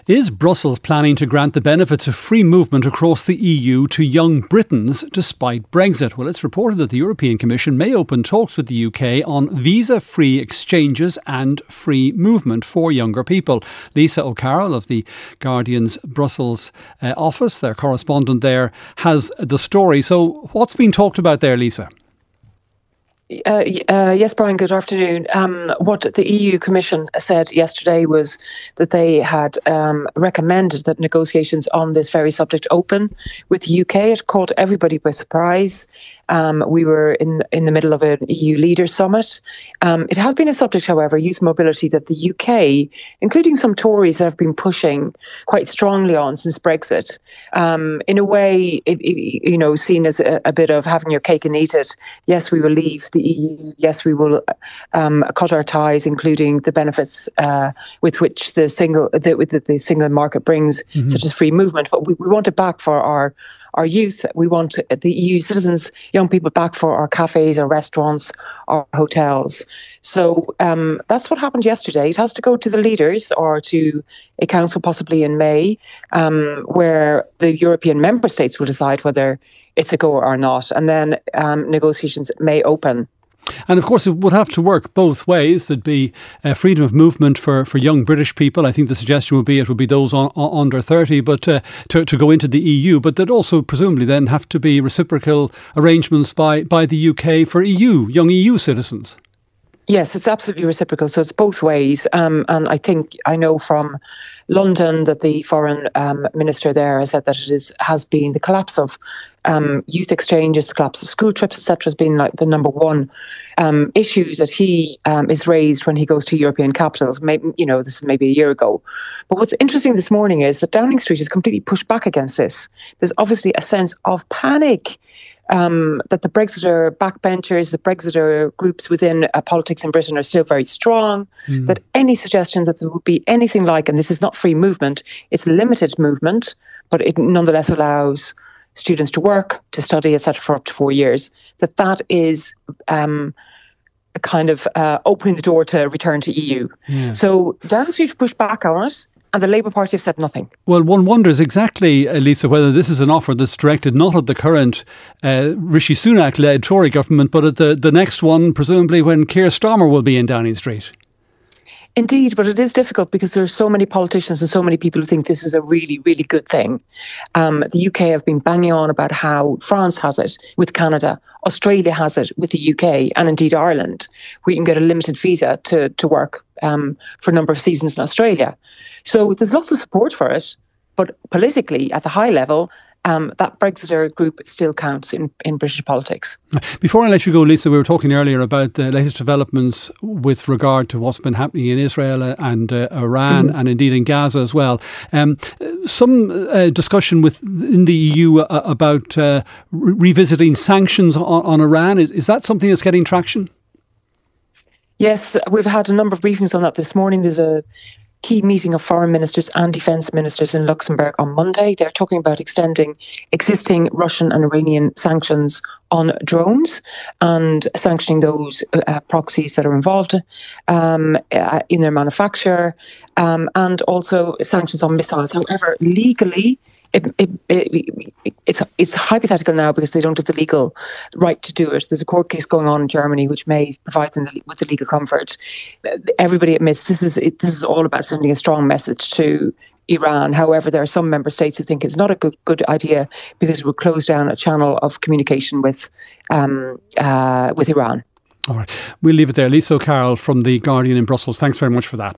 Is Brussels planning to grant the benefits of free movement across the EU to young Britons despite Brexit? Well, it's reported that the European Commission may open talks with the UK on visa-free exchanges and free movement for younger people. Lisa O'Carroll of the Guardian's Brussels office, their correspondent there, has the story. So what's been talked about there, Lisa? Yes, Brian, good afternoon. What the EU Commission said yesterday was that they had recommended that negotiations on this very subject open with the UK. It caught everybody by surprise. We were in the middle of an EU leaders summit. It has been a subject, however, youth mobility, that the UK, including some Tories, have been pushing quite strongly on since Brexit. In a way, seen as a bit of having your cake and eat it. Yes, we will leave the EU. Yes, we will cut our ties, including the benefits with which the single market brings, such as free movement. But we want it back for our youth. We want the EU citizens, young people, back for our cafes, our restaurants, our hotels. So that's what happened yesterday. It has to go to the leaders or to a council possibly in May, where the European member states will decide whether it's a go or not. And then negotiations may open. And of course, it would have to work both ways. There'd be freedom of movement for young British people. I think the suggestion would be those under 30, but to go into the EU. But there'd also presumably then have to be reciprocal arrangements by the UK for young EU citizens. Yes, it's absolutely reciprocal. So it's both ways. And I know from London that the foreign minister there has said that has been the collapse of youth exchanges, the collapse of school trips, etc., has been like the number one issue that he is raised when he goes to European capitals. Maybe, this is maybe a year ago. But what's interesting this morning is that Downing Street has completely pushed back against this. There's obviously a sense of panic that the Brexiter backbenchers, the Brexiter groups within politics in Britain are still very strong, that any suggestion that there would be anything like, and this is not free movement, it's limited movement, but it nonetheless allows students to work, to study, etc., for up to 4 years, that is a kind of opening the door to return to EU. Yeah. So Downing Street pushed back on it, and the Labour Party have said nothing. Well, one wonders exactly, Lisa, whether this is an offer that's directed not at the current Rishi Sunak-led Tory government, but at the next one, presumably when Keir Starmer will be in Downing Street. Indeed, but it is difficult because there are so many politicians and so many people who think this is a really, really good thing. The UK have been banging on about how France has it with Canada, Australia has it with the UK, and indeed Ireland, where you can get a limited visa to work for a number of seasons in Australia. So there's lots of support for it, but politically, at the high level, that Brexiter group still counts in British politics. Before I let you go, Lisa, we were talking earlier about the latest developments with regard to what's been happening in Israel and Iran and indeed in Gaza as well. Some discussion within the EU about revisiting sanctions on Iran. Is that something that's getting traction? Yes, we've had a number of briefings on that this morning. There's a key meeting of foreign ministers and defence ministers in Luxembourg on Monday. They're talking about extending existing Russian and Iranian sanctions on drones and sanctioning those proxies that are involved in their manufacture, and also sanctions on missiles. However, legally, it's hypothetical now because they don't have the legal right to do it. There's a court case going on in Germany which may provide them with the legal comfort. Everybody admits this is all about sending a strong message to Iran. However, there are some member states who think it's not a good idea because it would close down a channel of communication with Iran. All right, we'll leave it there. Lisa O'Carroll from The Guardian in Brussels. Thanks very much for that.